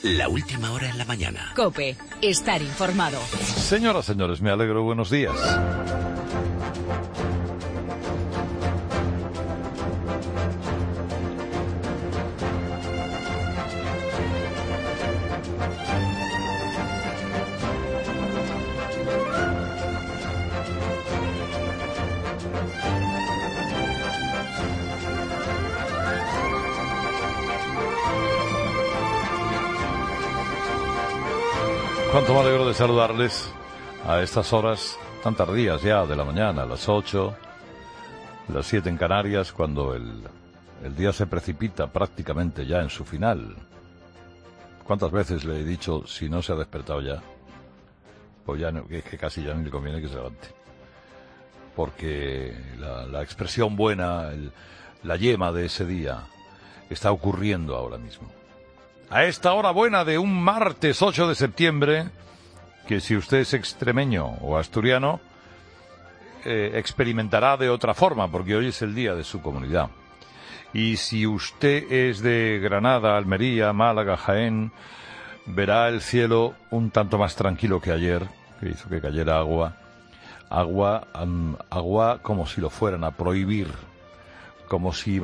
La última hora en la mañana. COPE. Estar informado. Señoras, señores, me alegro. Buenos días. Cuánto me alegro de saludarles a estas horas tan tardías ya de la mañana, a las 8, las 7 en Canarias, cuando el día se precipita prácticamente ya en su final. ¿Cuántas veces le he dicho, si no se ha despertado ya, pues ya no, es que casi ya ni le conviene que se levante? Porque la expresión buena, la yema de ese día, está ocurriendo ahora mismo. A esta hora buena de un martes 8 de septiembre, que si usted es extremeño o asturiano, experimentará de otra forma, porque hoy es el día de su comunidad. Y si usted es de Granada, Almería, Málaga, Jaén, verá el cielo un tanto más tranquilo que ayer, que hizo que cayera agua como si lo fueran a prohibir, como si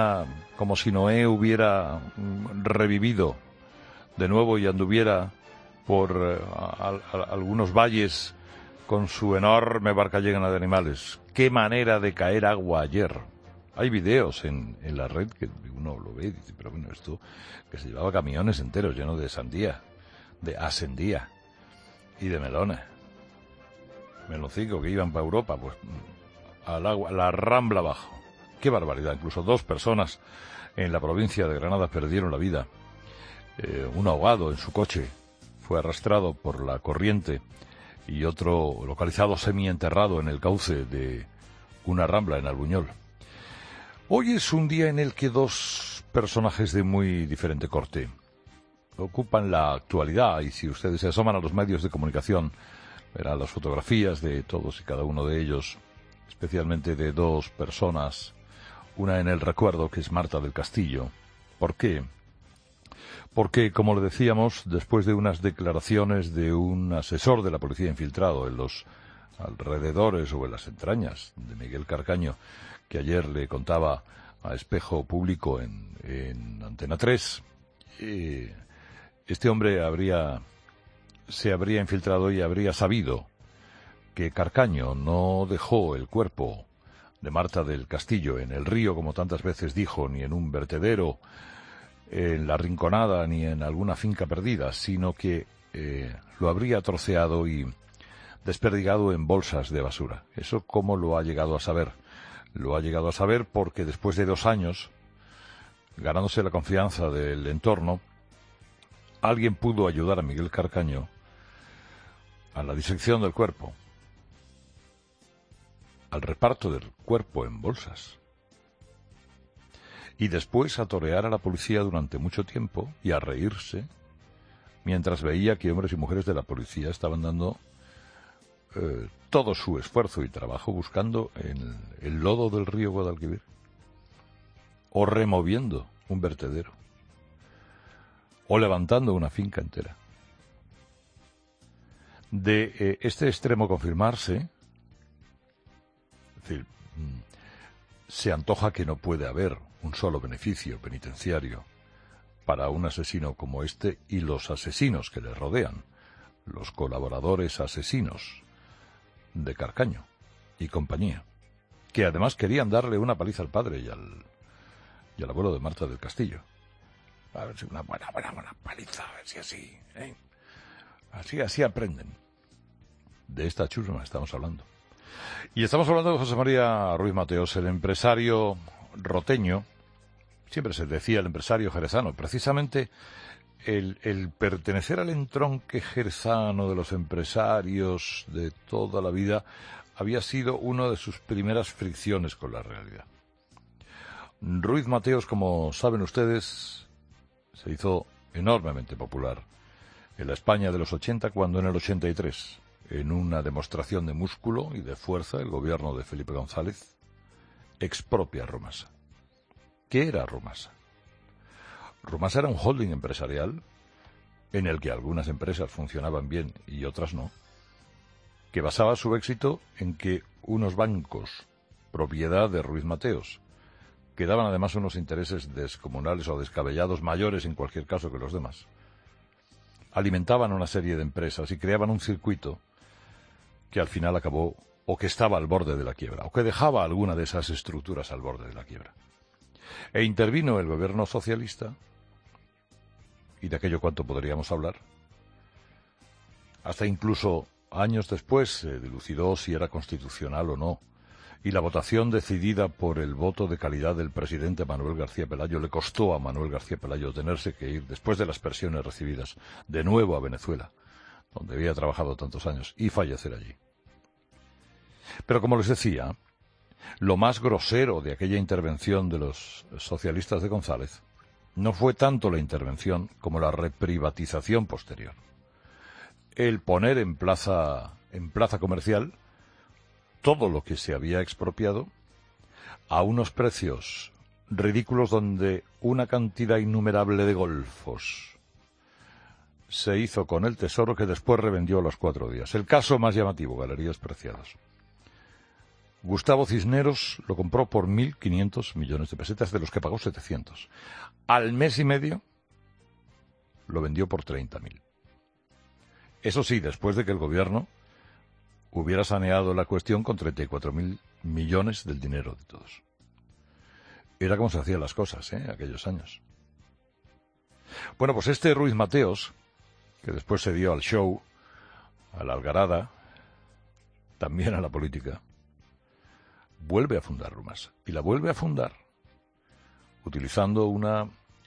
Noé hubiera revivido de nuevo y anduviera por algunos valles con su enorme barca llena de animales. ¡Qué manera de caer agua ayer! Hay videos en la red que uno lo ve y dice, pero bueno, esto que se llevaba camiones enteros llenos de sandía, de asendía y de melones. Meloncicos que iban para Europa, pues al agua, la rambla abajo. ¡Qué barbaridad! Incluso 2 personas en la provincia de Granada perdieron la vida. Un ahogado en su coche fue arrastrado por la corriente y otro localizado semienterrado en el cauce de una rambla en Albuñol. Hoy es un día en el que 2 personajes de muy diferente corte ocupan la actualidad, y si ustedes se asoman a los medios de comunicación verán las fotografías de todos y cada uno de ellos, especialmente de 2 personas. Una en el recuerdo, que es Marta del Castillo. ¿Por qué? Porque, como le decíamos, después de unas declaraciones de un asesor de la policía infiltrado en los alrededores o en las entrañas de Miguel Carcaño, que ayer le contaba a Espejo Público en Antena 3, este hombre se habría infiltrado y habría sabido que Carcaño no dejó el cuerpo de Marta del Castillo en el río, como tantas veces dijo, ni en un vertedero, en la Rinconada, ni en alguna finca perdida, sino que lo habría troceado y desperdigado en bolsas de basura. ¿Eso cómo lo ha llegado a saber? Lo ha llegado a saber porque después de 2 años, ganándose la confianza del entorno, alguien pudo ayudar a Miguel Carcaño a la disección del cuerpo, al reparto del cuerpo en bolsas, y después a torear a la policía durante mucho tiempo y a reírse mientras veía que hombres y mujeres de la policía estaban dando todo su esfuerzo y trabajo buscando en el lodo del río Guadalquivir o removiendo un vertedero o levantando una finca entera. De este extremo confirmarse, es decir, se antoja que no puede haber un solo beneficio penitenciario para un asesino como este y los asesinos que le rodean, los colaboradores asesinos de Carcaño y compañía, que además querían darle una paliza al padre y al abuelo de Marta del Castillo. A ver si una buena paliza, a ver si así, así aprenden. De esta chusma estamos hablando. Y estamos hablando de José María Ruiz Mateos, el empresario roteño. Siempre se decía el empresario jerezano. Precisamente el pertenecer al entronque jerezano de los empresarios de toda la vida había sido una de sus primeras fricciones con la realidad. Ruiz Mateos, como saben ustedes, se hizo enormemente popular en la España de los 80, cuando en el 83, en una demostración de músculo y de fuerza, el gobierno de Felipe González expropia Rumasa. ¿Qué era Rumasa? Rumasa era un holding empresarial en el que algunas empresas funcionaban bien y otras no, que basaba su éxito en que unos bancos, propiedad de Ruiz Mateos, que daban además unos intereses descomunales o descabellados mayores en cualquier caso que los demás, alimentaban una serie de empresas y creaban un circuito que al final acabó, o que estaba al borde de la quiebra, o que dejaba alguna de esas estructuras al borde de la quiebra. E intervino el gobierno socialista, y de aquello cuánto podríamos hablar, hasta incluso años después se dilucidó si era constitucional o no, y la votación decidida por el voto de calidad del presidente Manuel García Pelayo le costó a Manuel García Pelayo tenerse que ir, después de las presiones recibidas, de nuevo a Venezuela, donde había trabajado tantos años, y fallecer allí. Pero como les decía, lo más grosero de aquella intervención de los socialistas de González no fue tanto la intervención como la reprivatización posterior. El poner en plaza comercial todo lo que se había expropiado a unos precios ridículos, donde una cantidad innumerable de golfos se hizo con el tesoro que después revendió a los 4 días. El caso más llamativo, Galerías Preciados. Gustavo Cisneros lo compró por 1.500 millones de pesetas, de los que pagó 700. Al mes y medio lo vendió por 30.000. Eso sí, después de que el gobierno hubiera saneado la cuestión con 34.000 millones del dinero de todos. Era como se hacían las cosas, aquellos años. Bueno, pues este Ruiz Mateos, que después se dio al show, a la algarada, también a la política, vuelve a fundar Rumasa. Y la vuelve a fundar utilizando una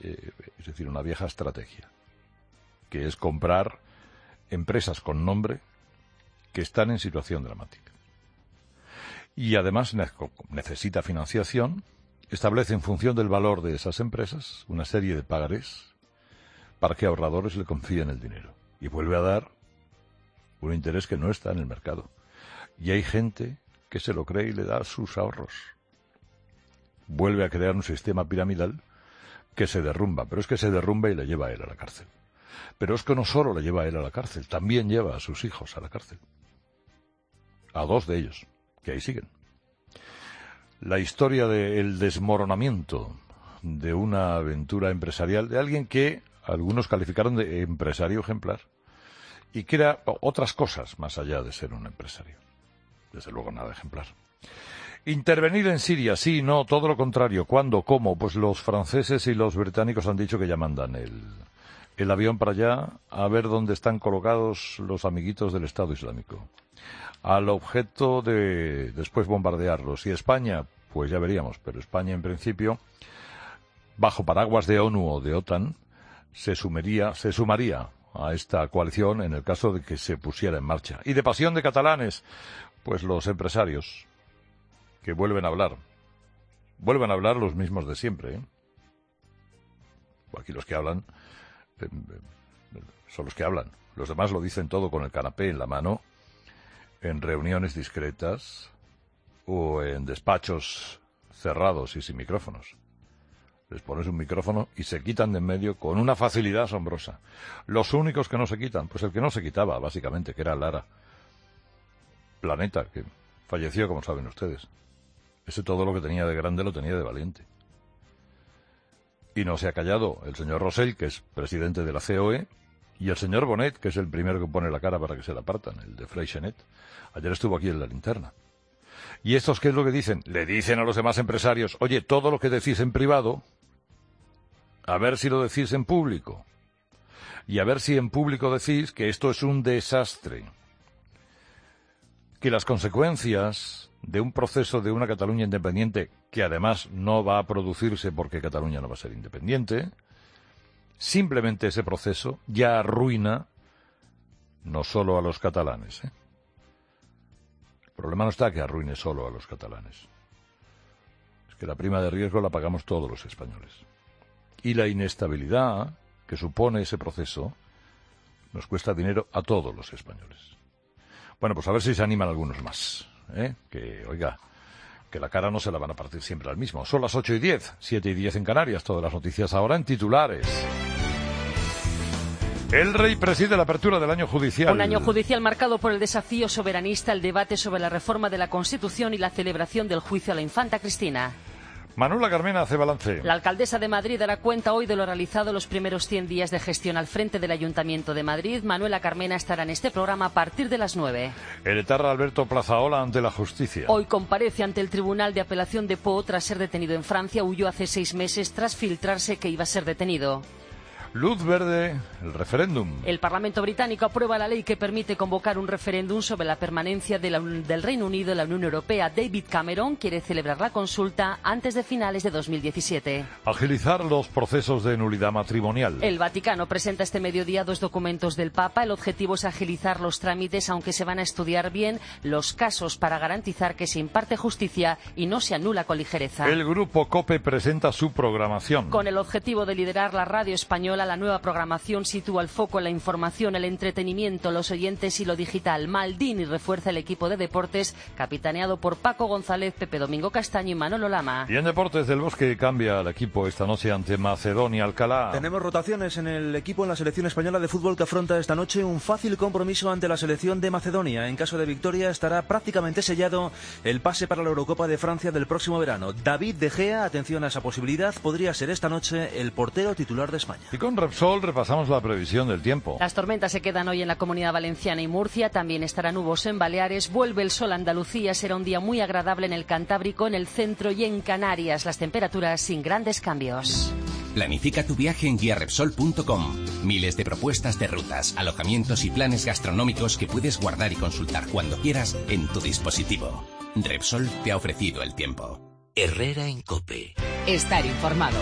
vieja estrategia, que es comprar empresas con nombre que están en situación dramática. Y además necesita financiación, establece en función del valor de esas empresas una serie de pagarés para que ahorradores le confíen el dinero. Y vuelve a dar un interés que no está en el mercado. Y hay gente que se lo cree y le da sus ahorros. Vuelve a crear un sistema piramidal que se derrumba, pero es que se derrumba y le lleva a él a la cárcel. Pero es que no solo le lleva a él a la cárcel, también lleva a sus hijos a la cárcel. A 2 de ellos, que ahí siguen. La historia del desmoronamiento de una aventura empresarial de alguien que algunos calificaron de empresario ejemplar y que era otras cosas más allá de ser un empresario. Desde luego nada ejemplar. Intervenir en Siria, sí, no, todo lo contrario. ¿Cuándo? ¿Cómo? Pues los franceses y los británicos han dicho que ya mandan el avión para allá, a ver dónde están colocados los amiguitos del Estado Islámico, al objeto de después bombardearlos. Y España, pues ya veríamos, pero España en principio, bajo paraguas de ONU o de OTAN, se sumaría a esta coalición en el caso de que se pusiera en marcha. Y de pasión de catalanes, pues los empresarios que vuelven a hablar los mismos de siempre, Aquí los que hablan son los que hablan. Los demás lo dicen todo con el canapé en la mano, en reuniones discretas o en despachos cerrados y sin micrófonos. Les pones un micrófono y se quitan de en medio con una facilidad asombrosa. Los únicos que no se quitan, pues el que no se quitaba, básicamente, que era Lara Planeta, que falleció, como saben ustedes. Ese todo lo que tenía de grande lo tenía de valiente. Y no se ha callado el señor Rosell, que es presidente de la COE, y el señor Bonet, que es el primero que pone la cara para que se la apartan, el de Freixenet. Ayer estuvo aquí en la linterna. ¿Y estos qué es lo que dicen? Le dicen a los demás empresarios, oye, todo lo que decís en privado, a ver si lo decís en público. Y a ver si en público decís que esto es un desastre. Que las consecuencias de un proceso de una Cataluña independiente, que además no va a producirse porque Cataluña no va a ser independiente, simplemente ese proceso ya arruina no solo a los catalanes. El problema no está que arruine solo a los catalanes. Es que la prima de riesgo la pagamos todos los españoles. Y la inestabilidad que supone ese proceso nos cuesta dinero a todos los españoles. Bueno, pues a ver si se animan algunos más. Que, oiga, que la cara no se la van a partir siempre al mismo. Son las 8:10, 7:10 en Canarias. Todas las noticias ahora en titulares. El rey preside la apertura del año judicial. Un año judicial marcado por el desafío soberanista, el debate sobre la reforma de la Constitución y la celebración del juicio a la infanta Cristina. Manuela Carmena hace balance. La alcaldesa de Madrid dará cuenta hoy de lo realizado los primeros 100 días de gestión al frente del Ayuntamiento de Madrid. Manuela Carmena estará en este programa a partir de las 9. El etarra Alberto Plazaola ante la justicia. Hoy comparece ante el Tribunal de Apelación de Pau tras ser detenido en Francia. Huyó hace 6 meses tras filtrarse que iba a ser detenido. Luz verde, el referéndum. El Parlamento británico aprueba la ley que permite convocar un referéndum sobre la permanencia del Reino Unido en la Unión Europea. David Cameron quiere celebrar la consulta antes de finales de 2017. Agilizar los procesos de nulidad matrimonial. El Vaticano presenta este mediodía 2 documentos del Papa. El objetivo es agilizar los trámites, aunque se van a estudiar bien los casos para garantizar que se imparte justicia y no se anula con ligereza. El grupo COPE presenta su programación. Con el objetivo de liderar la radio española, la nueva programación sitúa el foco en la información, el entretenimiento, los oyentes y lo digital. Maldini refuerza el equipo de deportes, capitaneado por Paco González, Pepe Domingo Castaño y Manolo Lama. Y en Deportes del Bosque cambia el equipo esta noche ante Macedonia Alcalá. Tenemos rotaciones en el equipo en la selección española de fútbol que afronta esta noche un fácil compromiso ante la selección de Macedonia. En caso de victoria estará prácticamente sellado el pase para la Eurocopa de Francia del próximo verano. David De Gea, atención a esa posibilidad, podría ser esta noche el portero titular de España. Y con Repsol repasamos la previsión del tiempo. Las tormentas se quedan hoy en la Comunidad Valenciana y Murcia, también estará nuboso en Baleares, vuelve el sol a Andalucía, será un día muy agradable en el Cantábrico, en el centro y en Canarias, las temperaturas sin grandes cambios. Planifica tu viaje en guiarepsol.com. Miles de propuestas de rutas, alojamientos y planes gastronómicos que puedes guardar y consultar cuando quieras en tu dispositivo. Repsol te ha ofrecido el tiempo. Herrera en COPE. Estar informado.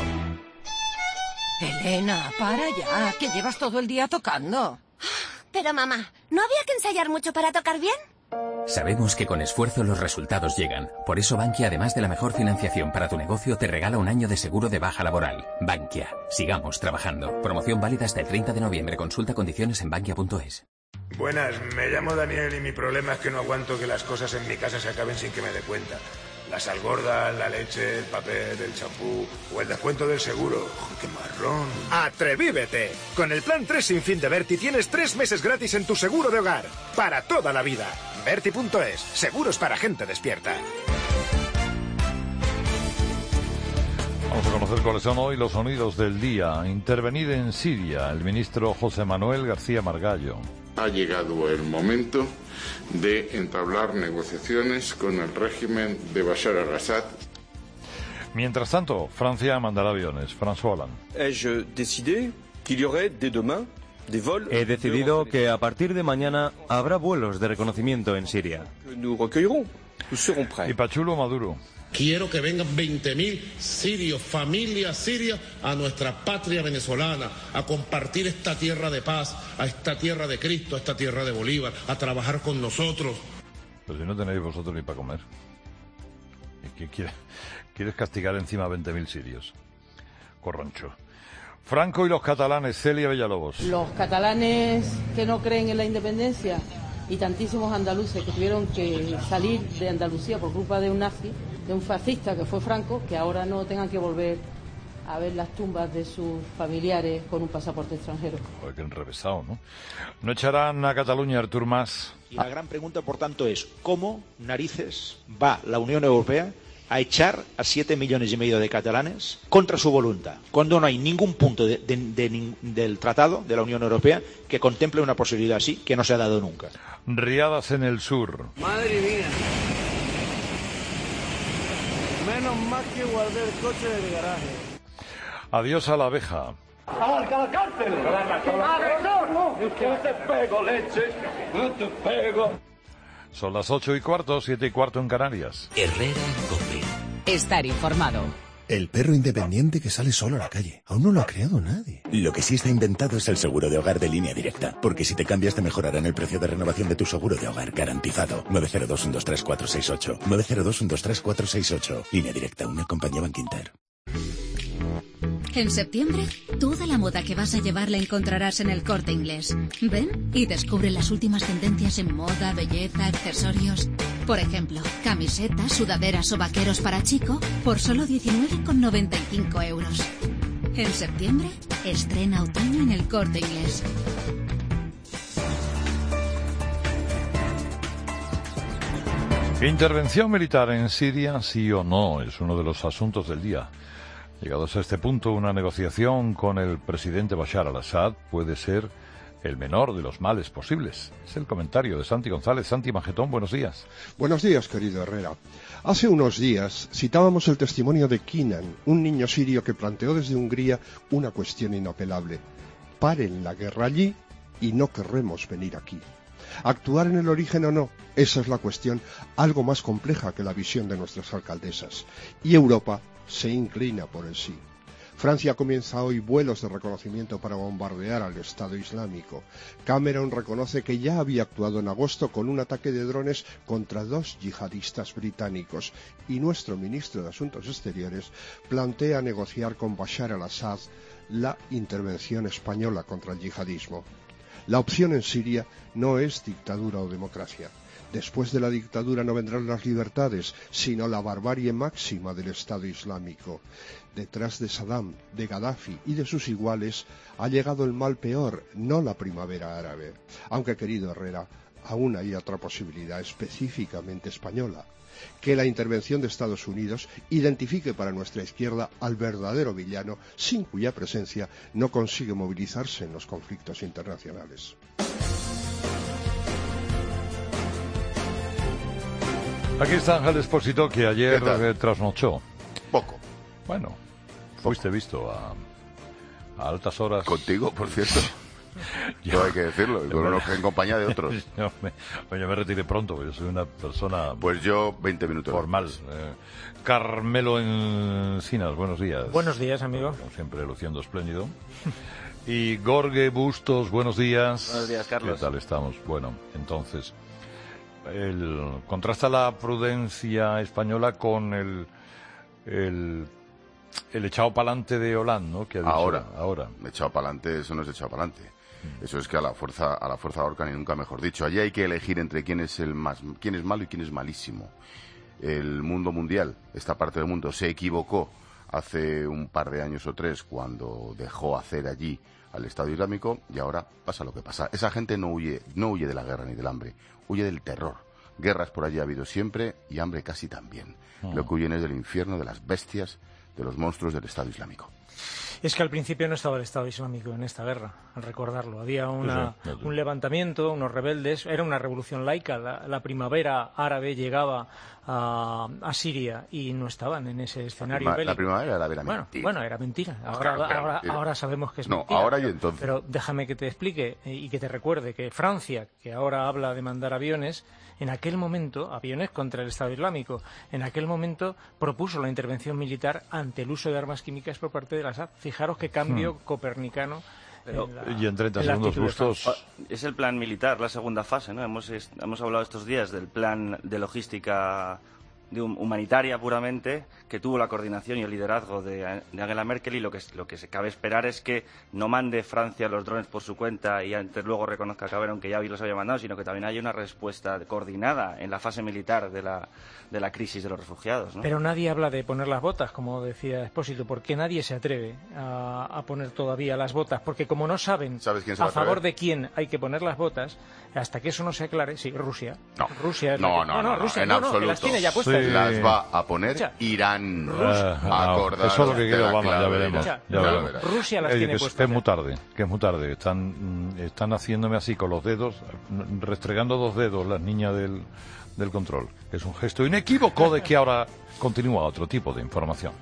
Elena, para ya, que llevas todo el día tocando. Pero mamá, ¿no había que ensayar mucho para tocar bien? Sabemos que con esfuerzo los resultados llegan. Por eso Bankia, además de la mejor financiación para tu negocio, te regala un año de seguro de baja laboral. Bankia, sigamos trabajando. Promoción válida hasta el 30 de noviembre. Consulta condiciones en bankia.es. Buenas, me llamo Daniel y mi problema es que no aguanto que las cosas en mi casa se acaben sin que me dé cuenta. La sal gorda, la leche, el papel, el champú o el descuento del seguro. ¡Oh, qué marrón! ¡Atrevívete! Con el plan 3 sin fin de Berti tienes 3 meses gratis en tu seguro de hogar. Para toda la vida. Berti.es. Seguros para gente despierta. Vamos a conocer cuáles son hoy los sonidos del día. Intervenir en Siria, el ministro José Manuel García Margallo. Ha llegado el momento de entablar negociaciones con el régimen de Bashar al-Assad. Mientras tanto, Francia mandará aviones. François Hollande. He decidido que a partir de mañana habrá vuelos de reconocimiento en Siria. Y Pachulo Maduro. Quiero que vengan 20.000 sirios, familias sirias, a nuestra patria venezolana, a compartir esta tierra de paz, a esta tierra de Cristo, a esta tierra de Bolívar, a trabajar con nosotros. Pues si no tenéis vosotros ni para comer. ¿Y qué quieres castigar encima a 20.000 sirios? Corroncho. Franco y los catalanes, Celia Villalobos. Los catalanes que no creen en la independencia y tantísimos andaluces que tuvieron que salir de Andalucía por culpa de un nazi, de un fascista que fue Franco, que ahora no tengan que volver a ver las tumbas de sus familiares con un pasaporte extranjero. Joder, qué enrevesado, ¿no? No echarán a Cataluña Artur Mas. Y la gran pregunta, por tanto, es ¿cómo narices va la Unión Europea a echar a 7,5 millones de catalanes contra su voluntad, cuando no hay ningún punto del tratado de la Unión Europea que contemple una posibilidad así, que no se ha dado nunca? Riadas en el sur. Madre mía. Menos mal que guardé el coche del garaje. Adiós a la abeja. ¡Al cárcel! ¡No te pego, leche! ¡No te pego! Son las 8:15, 7:15 en Canarias. Herrera en COPE. Estar informado. El perro independiente que sale solo a la calle. Aún no lo ha creado nadie. Lo que sí está inventado es el seguro de hogar de Línea Directa. Porque si te cambias te mejorarán el precio de renovación de tu seguro de hogar. Garantizado. 902-123-468. 902-123-468. Línea Directa, una compañía Bankinter. En septiembre, toda la moda que vas a llevar la encontrarás en El Corte Inglés. Ven y descubre las últimas tendencias en moda, belleza, accesorios. Por ejemplo, camisetas, sudaderas o vaqueros para chico por solo 19,95 €. En septiembre, estrena otoño en el Corte Inglés. ¿Intervención militar en Siria, sí o no? Es uno de los asuntos del día. Llegados a este punto, una negociación con el presidente Bashar al-Assad puede ser el menor de los males posibles. Es el comentario de Santi González. Santi Magetón, buenos días. Buenos días, querido Herrera. Hace unos días citábamos el testimonio de Kinan, un niño sirio que planteó desde Hungría una cuestión inapelable. Paren la guerra allí y no querremos venir aquí. ¿Actuar en el origen o no? Esa es la cuestión, algo más compleja que la visión de nuestras alcaldesas. Y Europa se inclina por el sí. Francia comienza hoy vuelos de reconocimiento para bombardear al Estado Islámico. Cameron reconoce que ya había actuado en agosto con un ataque de drones contra 2 yihadistas británicos. Y nuestro ministro de Asuntos Exteriores plantea negociar con Bashar al-Assad la intervención española contra el yihadismo. La opción en Siria no es dictadura o democracia. Después de la dictadura no vendrán las libertades, sino la barbarie máxima del Estado Islámico. Detrás de Saddam, de Gaddafi y de sus iguales ha llegado el mal peor, no la primavera árabe. Aunque, querido Herrera, aún hay otra posibilidad específicamente española. Que la intervención de Estados Unidos identifique para nuestra izquierda al verdadero villano, sin cuya presencia no consigue movilizarse en los conflictos internacionales. Aquí está Ángel Expósito, que ayer trasnochó. Poco. Bueno, fuiste visto a altas horas. Contigo, por cierto. Yo hay que decirlo, en compañía de otros. Yo me retiré pronto, yo soy una persona... Pues yo 20 minutos. Formal. Carmelo Encinas, buenos días. Buenos días, amigo. Como siempre, luciendo espléndido. Y Jorge Bustos, buenos días. Buenos días, Carlos. ¿Qué tal estamos? Bueno, entonces, contrasta la prudencia española con el echado pa'lante de Hollande, ¿no? Que ha dicho, ahora. Echado pa'lante, eso no es echado pa'lante. Eso es que a la fuerza ahorcan, y nunca mejor dicho. Allí hay que elegir entre quién es malo y quién es malísimo. El mundo mundial, esta parte del mundo, se equivocó hace un par de años o 3 cuando dejó hacer allí al Estado Islámico, y ahora pasa lo que pasa. Esa gente no huye de la guerra ni del hambre, huye del terror. Guerras por allí ha habido siempre y hambre casi también. Lo que huyen es del infierno, de las bestias, de los monstruos del Estado Islámico. Es que al principio no estaba el Estado Islámico en esta guerra, al recordarlo. Había un levantamiento, unos rebeldes, era una revolución laica. La primavera árabe llegaba a Siria y no estaban en ese escenario bélico. La primavera árabe era mentira. Bueno, era mentira. Ahora sabemos que es mentira. Ahora y entonces. Pero déjame que te explique y que te recuerde que Francia, que ahora habla de mandar aviones, en aquel momento, aviones contra el Estado Islámico, en aquel momento propuso la intervención militar ante el uso de armas químicas por parte del Assad. Fijaros qué cambio copernicano. Y en 30 segundos, Bustos. Es el plan militar, la segunda fase, ¿no? Hemos hablado estos días del plan de logística humanitaria puramente, que tuvo la coordinación y el liderazgo de Angela Merkel, y lo que se cabe esperar es que no mande Francia los drones por su cuenta y antes luego reconozca a Cameron que ya los había mandado, sino que también haya una respuesta coordinada en la fase militar de la crisis de los refugiados, ¿no? Pero nadie habla de poner las botas, como decía Expósito, porque nadie se atreve a poner todavía las botas, porque como no saben a favor de quién hay que poner las botas, hasta que eso no se aclare, sí, Rusia. Rusia es Rusia en absoluto. Que las tiene ya puestas. Sí. Las va a poner Irán. Eso es lo que quiere Obama, ya veremos. Rusia las tiene puestas. Que es muy tarde. Están haciéndome así con los dedos, restregando 2 dedos las niñas del control. Es un gesto inequívoco de que ahora continúa otro tipo de información.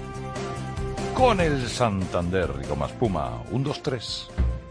Con el Santander y con más Puma, 1, 2, 3.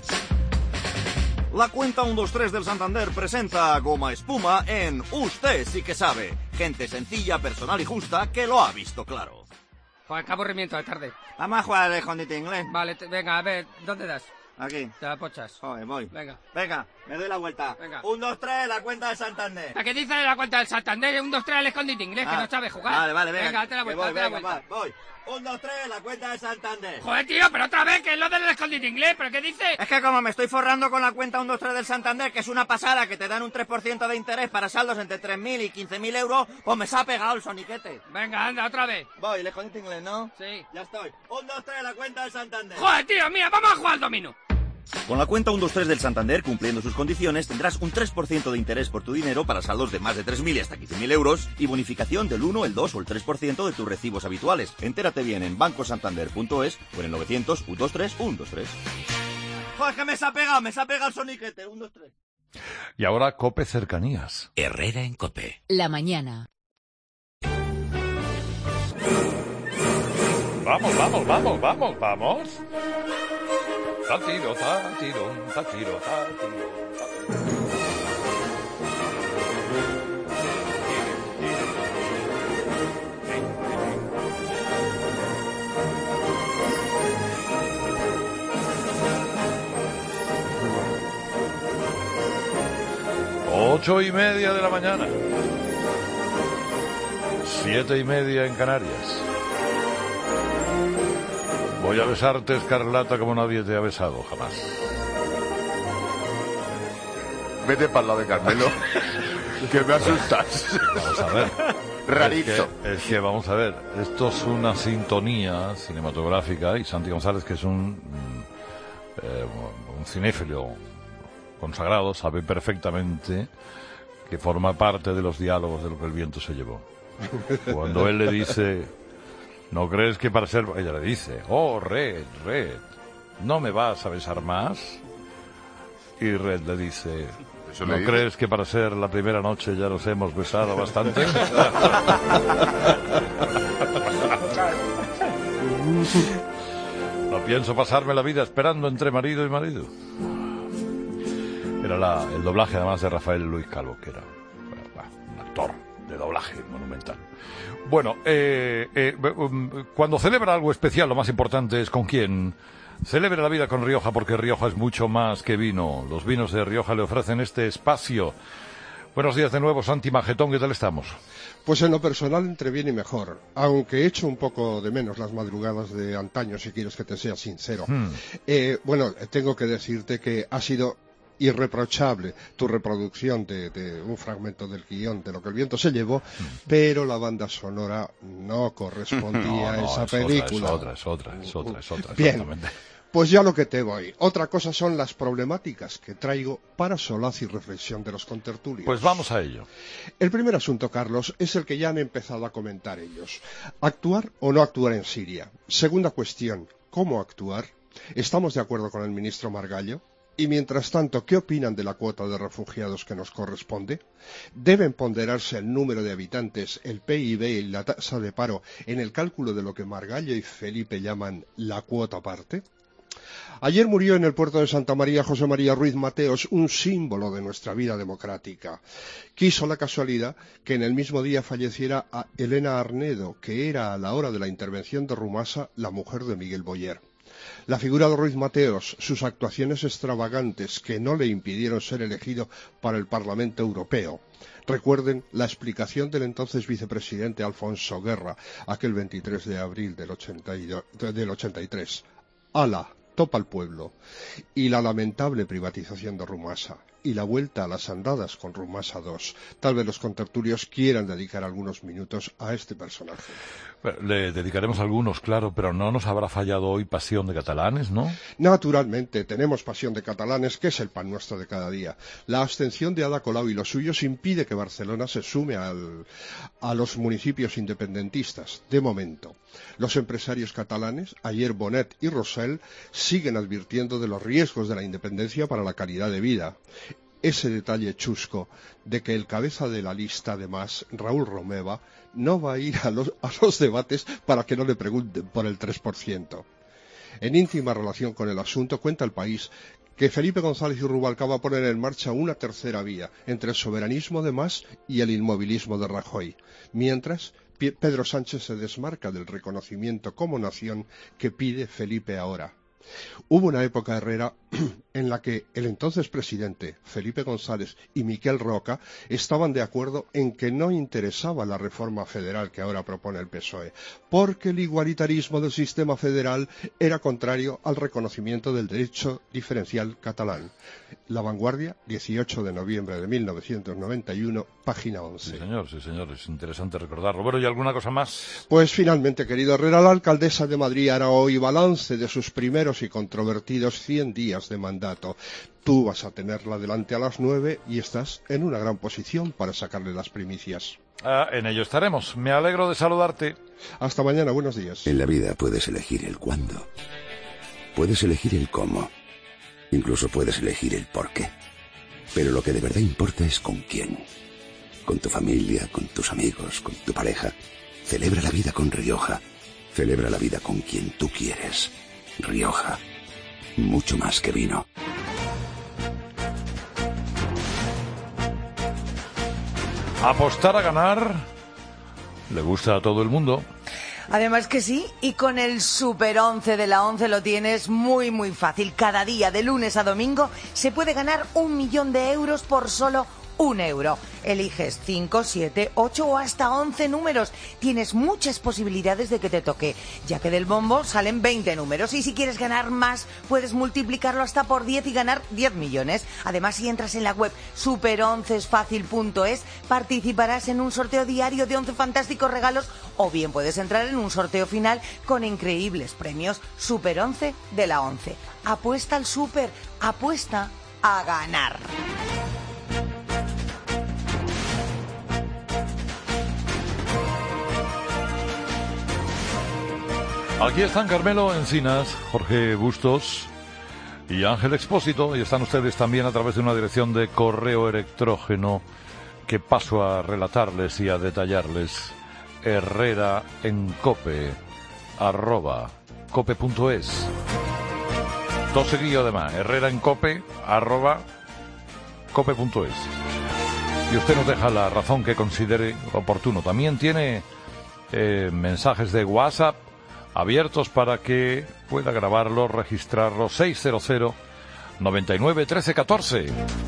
La cuenta 1, 2, 3 del Santander presenta a Goma Espuma en Usted sí que sabe. Gente sencilla, personal y justa que lo ha visto claro. Joder, qué aburrimiento de tarde. Vamos a jugar al escondite inglés. Vale, venga, a ver, ¿dónde das? Aquí. Te la pochas. Joder, voy. Venga. Venga. Me doy la vuelta. Venga. 1, 2, 3, la cuenta de Santander. ¿A qué dice la cuenta del Santander? 1, 2, 3 al escondite inglés, que no sabe jugar. Vale, venga. Venga, date la vuelta, date la vuelta. Voy. 1, 2, 3, la cuenta de Santander. Joder, tío, pero otra vez, que es lo del escondite inglés, ¿pero qué dice? Es que como me estoy forrando con la cuenta 1, 2, 3 del Santander, que es una pasada, que te dan un 3% de interés para saldos entre 3.000 y 15.000 euros, pues me se ha pegado el soniquete. Venga, anda, otra vez. Voy, el escondite inglés, ¿no? Sí. Ya estoy. 1, 2, 3, la cuenta de Santander. Joder, tío, mira, vamos a jugar al dominó. Con la cuenta 1, 2, 3 del Santander, cumpliendo sus condiciones, tendrás un 3% de interés por tu dinero para saldos de más de 3.000 y hasta 15.000 euros y bonificación del 1, el 2 o el 3% de tus recibos habituales. Entérate bien en bancosantander.es o en el 900 123 123. Joder, que me se ha pegado el soniquete. 1, 2, 3. Y ahora COPE Cercanías. Herrera en COPE. La mañana. Vamos. Tatiro. 8:30 de la mañana. 7:30 en Canarias. Voy a besarte, Escarlata, como nadie te ha besado jamás. Vete para el lado de Carmelo, que me asustas. Vamos a ver. Rarito. Es que vamos a ver, esto es una sintonía cinematográfica y Santi González, que es un cinéfilo consagrado, sabe perfectamente que forma parte de los diálogos de lo que el viento se llevó. Cuando él le dice, ¿no crees que para ser...? Ella le dice, oh, Red, ¿no me vas a besar más? Y Red le dice, ¿no crees que para ser la primera noche ya nos hemos besado bastante? No pienso pasarme la vida esperando entre marido y marido. Era el doblaje además de Rafael Luis Calvo, que era un actor de doblaje monumental. Bueno, cuando celebra algo especial, lo más importante es con quién. Celebre la vida con Rioja, porque Rioja es mucho más que vino. Los vinos de Rioja le ofrecen este espacio. Buenos días de nuevo, Santi Magetón, ¿qué tal estamos? Pues en lo personal entre bien y mejor, aunque echo un poco de menos las madrugadas de antaño, si quieres que te sea sincero. Bueno, tengo que decirte que ha sido irreprochable tu reproducción de un fragmento del guión de Lo que el viento se llevó, pero la banda sonora no correspondía a esa película. Es otra. Bien, pues ya lo que te voy. Otra cosa son las problemáticas que traigo para solaz y reflexión de los contertulios. Pues vamos a ello. El primer asunto, Carlos, es el que ya han empezado a comentar ellos. ¿Actuar o no actuar en Siria? Segunda cuestión, ¿cómo actuar? ¿Estamos de acuerdo con el ministro Margallo? Y mientras tanto, ¿qué opinan de la cuota de refugiados que nos corresponde? ¿Deben ponderarse el número de habitantes, el PIB y la tasa de paro en el cálculo de lo que Margallo y Felipe llaman la cuota aparte? Ayer murió en el puerto de Santa María José María Ruiz Mateos, un símbolo de nuestra vida democrática. Quiso la casualidad que en el mismo día falleciera a Elena Arnedo, que era a la hora de la intervención de Rumasa la mujer de Miguel Boyer. La figura de Ruiz Mateos, sus actuaciones extravagantes que no le impidieron ser elegido para el Parlamento Europeo. Recuerden la explicación del entonces vicepresidente Alfonso Guerra, aquel 23 de abril del 83. ¡Hala! Topa al pueblo. Y la lamentable privatización de Rumasa. Y la vuelta a las andadas con Rumasa 2. Tal vez los contertulios quieran dedicar algunos minutos a este personaje. Le dedicaremos algunos, claro, pero no nos habrá fallado hoy Pasión de Catalanes, ¿no? Naturalmente, tenemos Pasión de Catalanes, que es el pan nuestro de cada día. La abstención de Ada Colau y los suyos impide que Barcelona se sume a los municipios independentistas, de momento. Los empresarios catalanes, ayer Bonet y Rosell, siguen advirtiendo de los riesgos de la independencia para la calidad de vida. Ese detalle chusco de que el cabeza de la lista, además, Raúl Romeva, no va a ir a los debates para que no le pregunten por el 3%. En íntima relación con el asunto, cuenta El País que Felipe González y Rubalcaba ponen en marcha una tercera vía entre el soberanismo de Mas y el inmovilismo de Rajoy, mientras Pedro Sánchez se desmarca del reconocimiento como nación que pide Felipe ahora. Hubo una época, Herrera, en la que el entonces presidente Felipe González y Miquel Roca estaban de acuerdo en que no interesaba la reforma federal que ahora propone el PSOE, porque el igualitarismo del sistema federal era contrario al reconocimiento del derecho diferencial catalán. La Vanguardia, 18 de noviembre de 1991, página 11. Sí, señor, es interesante recordarlo. Bueno, ¿y alguna cosa más? Pues finalmente, querido Herrera, la alcaldesa de Madrid hará hoy balance de sus primeros y controvertidos 100 días de mandato. Tú vas a tenerla delante a las 9 y estás en una gran posición para sacarle las primicias. En ello estaremos. Me alegro de saludarte. Hasta mañana, buenos días. En la vida puedes elegir el cuándo. Puedes elegir el cómo. Incluso puedes elegir el por qué. Pero lo que de verdad importa es con quién. Con tu familia, con tus amigos, con tu pareja. Celebra la vida con Rioja. Celebra la vida con quien tú quieres. Rioja. Mucho más que vino. Apostar a ganar le gusta a todo el mundo. Además que sí, y con el Super 11 de la 11 lo tienes muy muy fácil. Cada día, de lunes a domingo, se puede ganar 1 millón de euros por solo 1 euro. Eliges 5, 7, 8 o hasta 11 números. Tienes muchas posibilidades de que te toque, ya que del bombo salen 20 números. Y si quieres ganar más, puedes multiplicarlo hasta por 10 y ganar 10 millones. Además, si entras en la web super11esfacil.es, participarás en un sorteo diario de 11 fantásticos regalos, o bien puedes entrar en un sorteo final con increíbles premios. Super 11 de la 11. Apuesta al super, apuesta a ganar. Aquí están Carmelo Encinas, Jorge Bustos y Ángel Expósito, y están ustedes también a través de una dirección de correo electrógeno que paso a relatarles y a detallarles: herreraencope@cope.es. Todo seguido además, herreraencope@cope.es. Y usted nos deja la razón que considere oportuno. También tiene mensajes de WhatsApp abiertos para que pueda grabarlos, registrarlos. 600 99 13 14.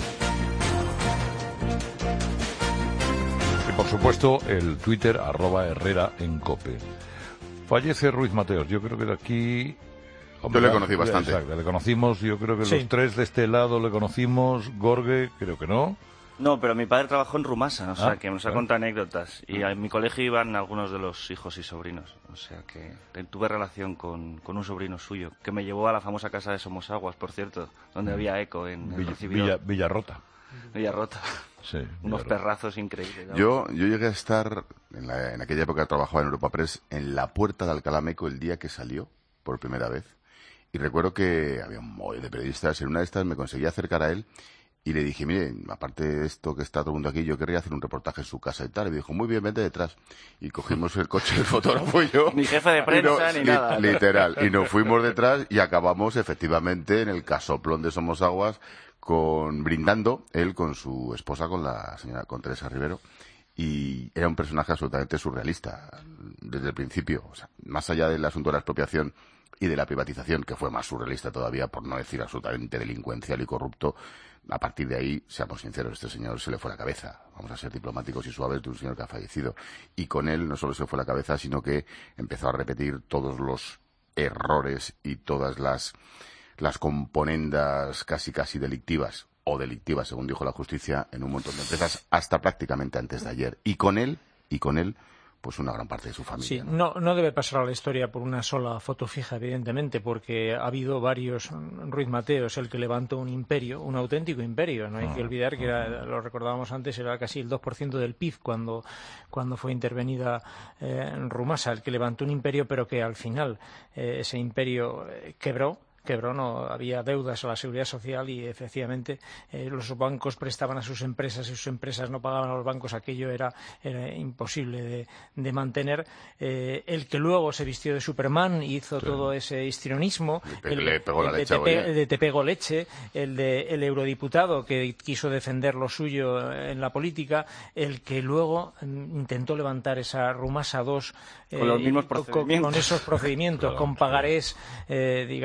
Y por supuesto el Twitter @herreraencope. Fallece Ruiz Mateos, yo creo que de aquí... Yo le conocí bastante. Exacto, le conocimos, yo creo que los tres de este lado le conocimos. Gorge, creo que no. No, pero mi padre trabajó en Rumasa, o sea, que nos ha contado anécdotas. Y en mi colegio iban algunos de los hijos y sobrinos. O sea, que tuve relación con un sobrino suyo, que me llevó a la famosa casa de Somosaguas, por cierto, donde había eco en el recibidor. Villarrota. Villarrota. Sí, unos perrazos increíbles. Yo llegué a estar, en aquella época trabajaba en Europa Press, en la puerta de Alcalá Meco el día que salió, por primera vez. Y recuerdo que había un montón de periodistas. En una de estas me conseguí acercar a él y le dije, mire, aparte de esto que está todo el mundo aquí, yo querría hacer un reportaje en su casa y tal. Y me dijo, muy bien, vente detrás. Y cogimos el coche del fotógrafo y yo. Ni jefe de prensa, ni nada. Literal. Y nos fuimos detrás y acabamos efectivamente en el casoplón de Somosaguas brindando, él con su esposa, con Teresa Rivero. Y era un personaje absolutamente surrealista desde el principio. O sea, más allá del asunto de la expropiación y de la privatización, que fue más surrealista todavía, por no decir absolutamente delincuencial y corrupto, a partir de ahí, seamos sinceros, este señor se le fue la cabeza. Vamos a ser diplomáticos y suaves de un señor que ha fallecido. Y con él no solo se fue la cabeza, sino que empezó a repetir todos los errores y todas las componendas casi delictivas, o delictivas, según dijo la justicia, en un montón de empresas, hasta prácticamente antes de ayer. Y con él, pues una gran parte de su familia. Sí, no debe pasar a la historia por una sola foto fija, evidentemente, porque ha habido varios Ruiz Mateos, el que levantó un imperio, un auténtico imperio. No hay que olvidar que lo recordábamos antes, era casi el 2% del PIB cuando fue intervenida Rumasa, el que levantó un imperio, pero que al final ese imperio quebró, no había deudas a la Seguridad Social y efectivamente los bancos prestaban a sus empresas y sus empresas no pagaban a los bancos. Aquello era imposible de mantener. El que luego se vistió de Superman hizo todo ese histrionismo, le pegó la leche, el de te pego leche, el eurodiputado que quiso defender lo suyo en la política, el que luego intentó levantar esa Rumasa 2 con los mismos procedimientos, con esos procedimientos, con pagarés digamos engañosos,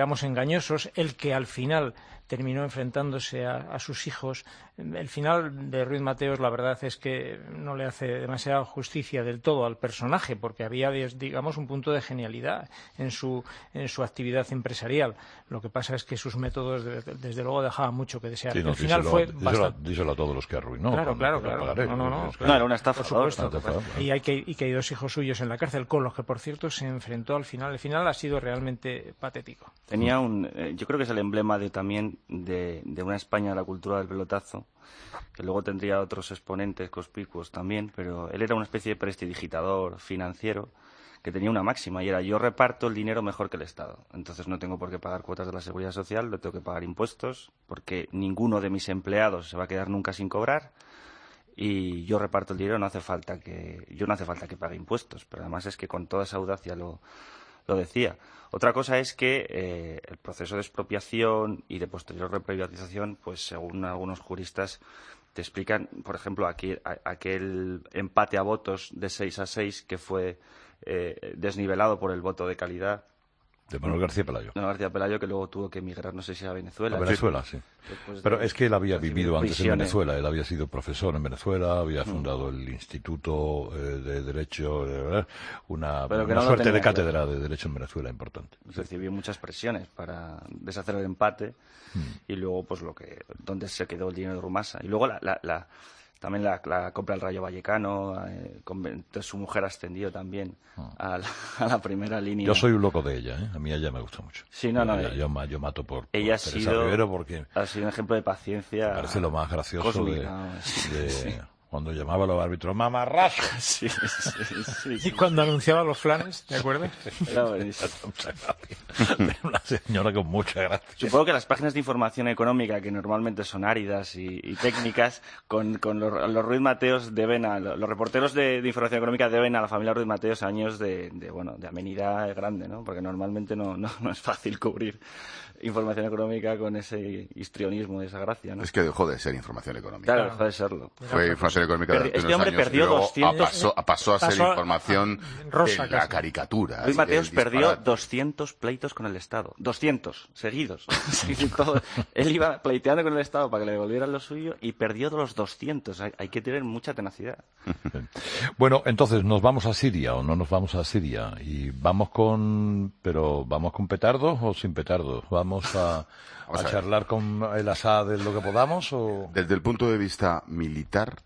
engañosos, el que al final terminó enfrentándose a sus hijos. El final de Ruiz Mateos, la verdad es que no le hace demasiada justicia del todo al personaje, porque había, digamos, un punto de genialidad en su actividad empresarial. Lo que pasa es que sus métodos, desde luego, dejaban mucho que desear. Sí, no, el final fue bastante... díselo a todos los que arruinó. Claro. No, era una estafa. Por supuesto. Y que hay 2 hijos suyos en la cárcel, con los que, por cierto, se enfrentó al final. El final ha sido realmente patético. Tenía yo creo que es el emblema también de una España de la cultura del pelotazo, que luego tendría otros exponentes conspicuos también, pero él era una especie de prestidigitador financiero que tenía una máxima, y era: yo reparto el dinero mejor que el Estado. Entonces no tengo por qué pagar cuotas de la Seguridad Social, no tengo que pagar impuestos, porque ninguno de mis empleados se va a quedar nunca sin cobrar, y yo reparto el dinero, yo no hace falta que pague impuestos. Pero además es que con toda esa audacia lo decía. Otra cosa es que el proceso de expropiación y de posterior reprivatización, pues según algunos juristas te explican, por ejemplo, aquel empate a votos de 6-6 que fue desnivelado por el voto de calidad de Manuel García Pelayo. Manuel García Pelayo, que luego tuvo que emigrar, no sé si a Venezuela. A Venezuela, sí. Pero es que él había vivido antes en Venezuela. Él había sido profesor en Venezuela, había fundado el Instituto de Derecho, una suerte de cátedra de Derecho en Venezuela importante. Recibió muchas presiones para deshacer el empate y luego, pues, donde se quedó el dinero de Rumasa. Y luego también la compra del Rayo Vallecano, su mujer ascendió también a la primera línea. Yo soy un loco de ella, ¿eh? A mí ella me gusta mucho. Sí, yo mato por ella Teresa Rivero, porque ha sido un ejemplo de paciencia. Me parece lo más gracioso cósmica, cuando llamaba a los árbitros mamarracho. Sí. Y cuando anunciaba los flanes, ¿de acuerdo? Era buenísimo. Una señora con mucha gracia. Supongo que las páginas de información económica, que normalmente son áridas y técnicas, con los Ruiz Mateos los reporteros de información económica deben a la familia Ruiz Mateos años de amenidad grande, ¿no? Porque normalmente no es fácil cubrir información económica con ese histrionismo y esa gracia, ¿no? Es que dejó de ser información económica. Claro, dejó de serlo. Fue información económica durante este hombre unos años, perdió y luego 200... pasó a ser información rosa, de la caricatura. Luis Mateos perdió 200 pleitos con el Estado. 200 seguidos. Él iba pleiteando con el Estado para que le devolvieran lo suyo y perdió los 200. Hay que tener mucha tenacidad. Bueno, entonces, ¿nos vamos a Siria o no nos vamos a Siria? ¿Y vamos con petardos o sin petardos? ¿Vamos a charlar con el Assad de lo que podamos? ¿O? Desde el punto de vista militar,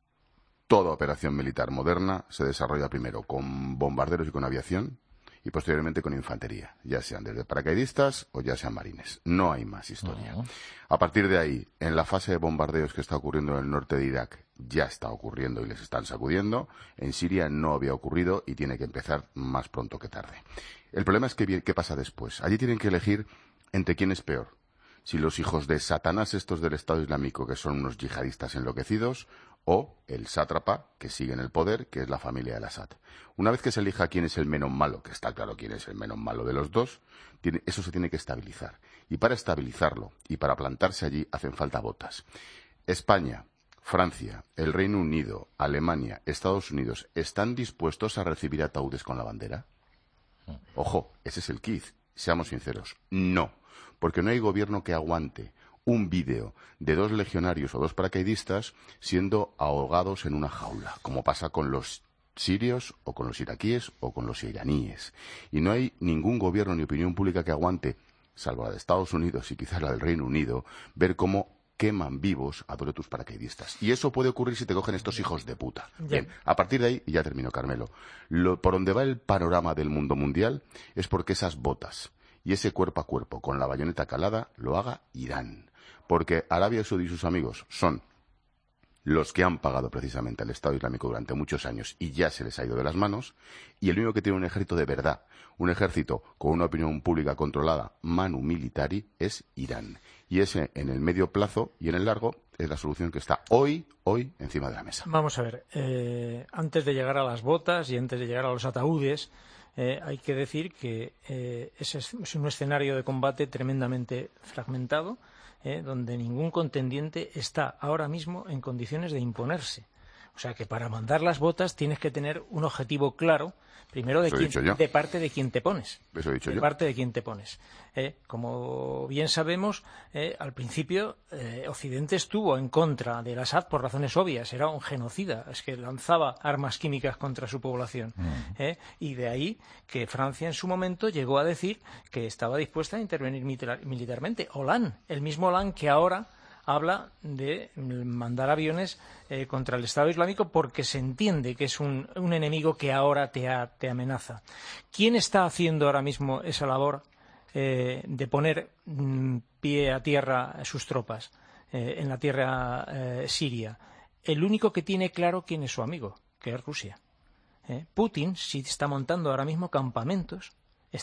toda operación militar moderna se desarrolla primero con bombarderos y con aviación, y posteriormente con infantería, ya sean desde paracaidistas o ya sean marines. No hay más historia. A partir de ahí, en la fase de bombardeos que está ocurriendo en el norte de Irak, ya está ocurriendo y les están sacudiendo. En Siria no había ocurrido y tiene que empezar más pronto que tarde. El problema es que ¿qué pasa después? Allí tienen que elegir entre quién es peor. Si los hijos de Satanás estos del Estado Islámico, que son unos yihadistas enloquecidos, o el sátrapa que sigue en el poder, que es la familia del Assad. Una vez que se elija quién es el menos malo, que está claro quién es el menos malo de los dos, eso se tiene que estabilizar. Y para estabilizarlo y para plantarse allí hacen falta botas. España, Francia, el Reino Unido, Alemania, Estados Unidos, ¿están dispuestos a recibir ataúdes con la bandera? Ojo, ese es el quiz. Seamos sinceros, no. Porque no hay gobierno que aguante un vídeo de 2 legionarios o 2 paracaidistas siendo ahogados en una jaula, como pasa con los sirios o con los iraquíes o con los iraníes. Y no hay ningún gobierno ni opinión pública que aguante, salvo la de Estados Unidos y quizás la del Reino Unido, ver cómo queman vivos a 2 de tus paracaidistas. Y eso puede ocurrir si te cogen estos hijos de puta. Bien, a partir de ahí, y ya termino, Carmelo, por donde va el panorama del mundo mundial es porque esas botas y ese cuerpo a cuerpo con la bayoneta calada lo haga Irán. Porque Arabia Saudí y sus amigos son los que han pagado precisamente al Estado Islámico durante muchos años y ya se les ha ido de las manos, y el único que tiene un ejército de verdad, un ejército con una opinión pública controlada, manu militari, es Irán. Y ese, en el medio plazo y en el largo, es la solución que está hoy encima de la mesa. Vamos a ver, antes de llegar a las botas y antes de llegar a los ataúdes, hay que decir que ese es un escenario de combate tremendamente fragmentado, donde ningún contendiente está ahora mismo en condiciones de imponerse. O sea que para mandar las botas tienes que tener un objetivo claro, primero de parte de quién te pones. Eso he dicho de parte de quién te pones. Como bien sabemos, al principio Occidente estuvo en contra del Assad por razones obvias. Era un genocida, es que lanzaba armas químicas contra su población. Y de ahí que Francia en su momento llegó a decir que estaba dispuesta a intervenir militarmente. Hollande, el mismo Hollande que ahora habla de mandar aviones contra el Estado Islámico porque se entiende que es un enemigo que ahora te amenaza. ¿Quién está haciendo ahora mismo esa labor de poner pie a tierra a sus tropas en la tierra siria? El único que tiene claro quién es su amigo, que es Rusia. Putin sí está montando ahora mismo campamentos,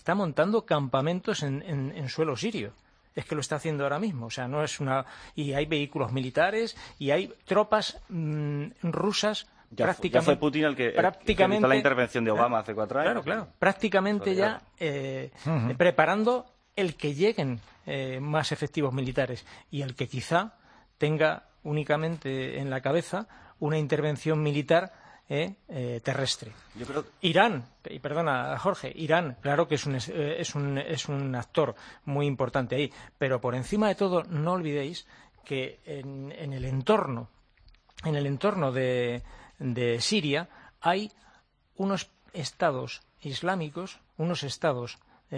en suelo sirio. Es que lo está haciendo ahora mismo, o sea, no es una... Y hay vehículos militares y hay tropas rusas prácticamente... Ya fue Putin el que hizo la intervención de Obama hace 4 años. Claro. Prácticamente ya preparando el que lleguen más efectivos militares y el que quizá tenga únicamente en la cabeza una intervención militar terrestre. Yo creo... Irán, y perdona Jorge, Irán, claro que es un actor muy importante ahí, pero por encima de todo no olvidéis que en el entorno de Siria hay unos estados islámicos, unos estados